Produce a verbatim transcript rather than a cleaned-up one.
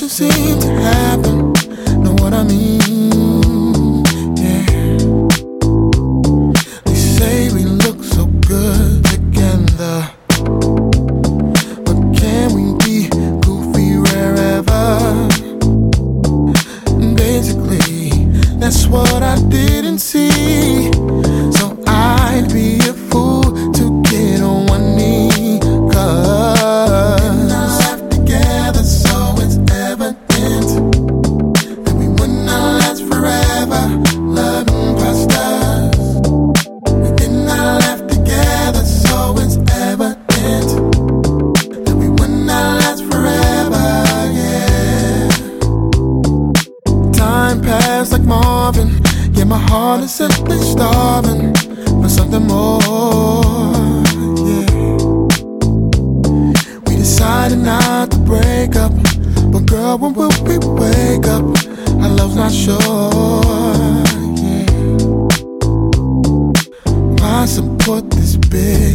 doesn't seem to happen. Know what I mean? Yeah. They say we look so good together, but can we be goofy wherever? Basically, that's what I didn't see. So I'd be a fool to get on one knee, 'cause we're not left together, so it's evident that we would not last forever. Love impressed us. We did not left together, so it's evident that we would not last forever. Yeah. Time passed like Marvin. Yeah, my heart is simply starving for something more. Yeah. We decided not to break up, but girl, when will we wake up? Our love's not sure. Yeah. Why support this bitch?